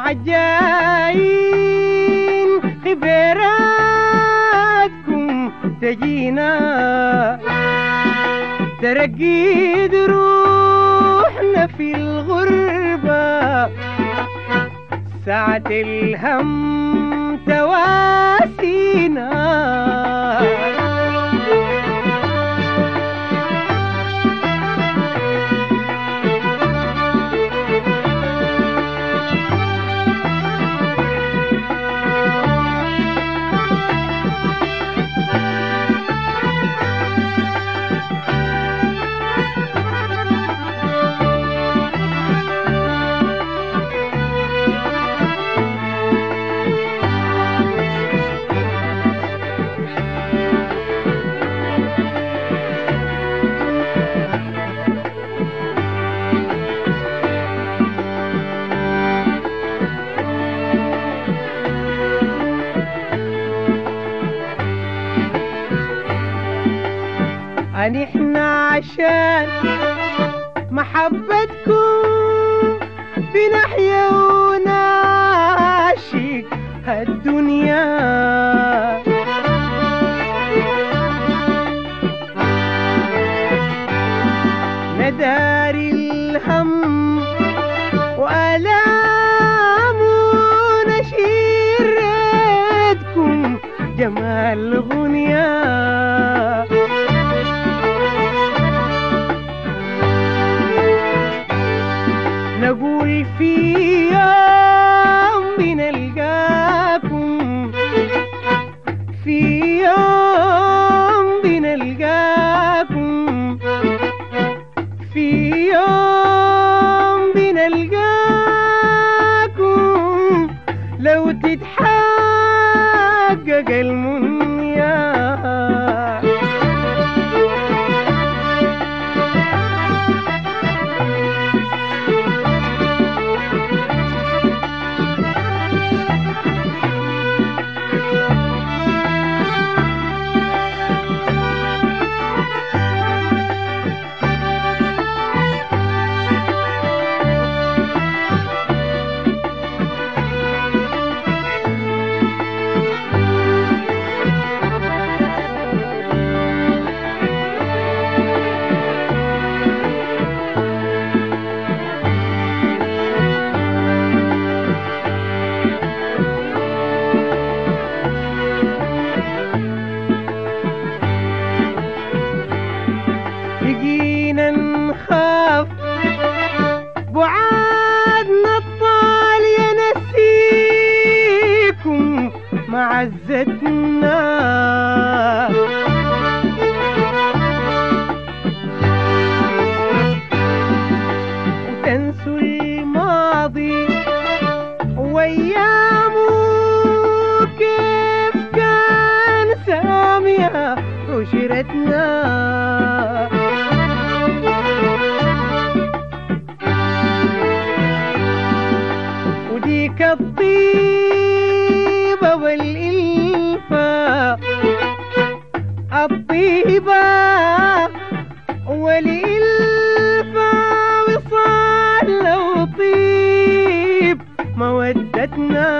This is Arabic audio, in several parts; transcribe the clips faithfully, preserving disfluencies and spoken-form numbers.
حجاين خبراتكم تجينا ترقيد روحنا في الغربة ساعة الهم تواسينا. نحنا عشان محبتكم بنحيا ونعشق هالدنيا نداري الهم وآلام ونشير ريدكم جمال غنيا. نقول في يوم بنلقاكم في يوم بنلقاكم في يوم بنلقاكم لو تتحقق المنيا. بقينا نخاف بعادنا الطال ينسيكم معزتنا وتنسوا الماضي وأيامه كيف كان سامية عشرتنا. وديك الطيبة والإلفة الطيبة والإلفة وصال لو طيب مودتنا.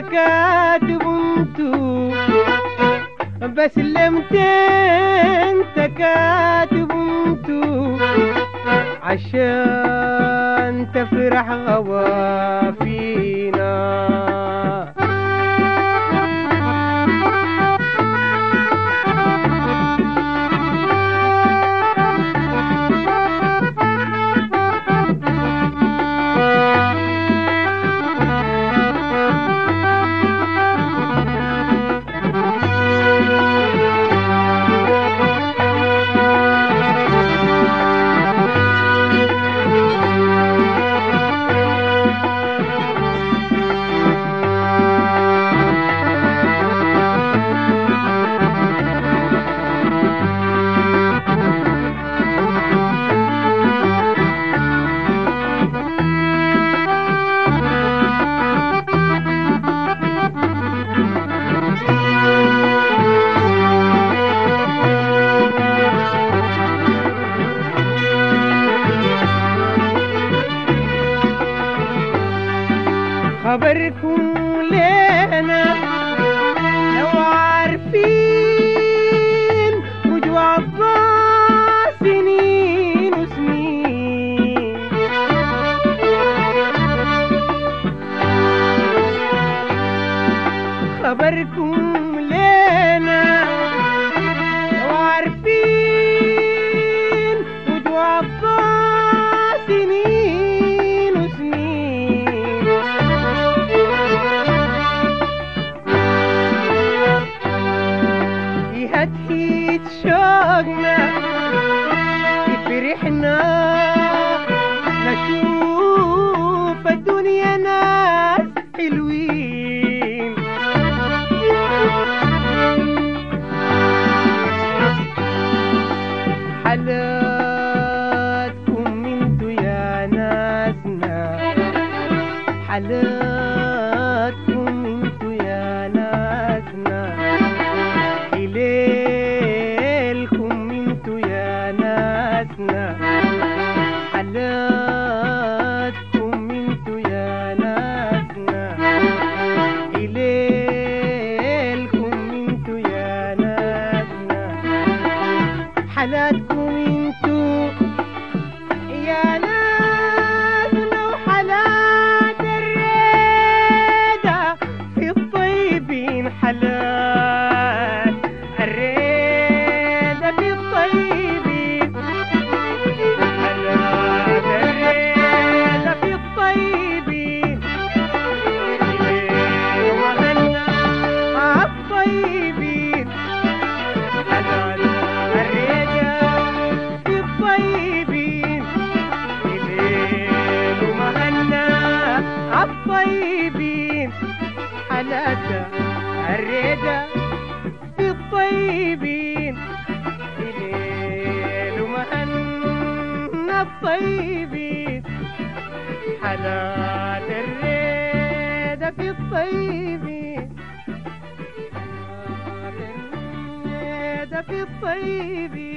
كاتب انتو بس لمت انت كاتب انتو عشان تفرح غوافينا. خبركم لنا لو عارفين وجوع الضاع سنين وسنين. خبركم لنا لو عارفين وجوع الضاع سنين وسنين. هتهيت شوقنا فرحنا نشوف الدنيا ناس حلوين. حالاتكم انتو يا ناسنا حالاتكم انتو يا ناسنا حليلكم انتو يا ناسنا حالاتكم انتو يا ناسنا حليلكم انتو يا ناسنا حالاتكم انتو يا ناسنا وحالات الريدة في الطيبين. حالات الريدة في الطيبين حالات الريدة في الطيبين وغنى الطيبين. حالات الريدة في الطيبين وغنى الطيبين. حالات الريدة في الطيبين الليل ومهنا الطيبين. حالات الريدة في الطيبين حالات الريدة في الطيبين.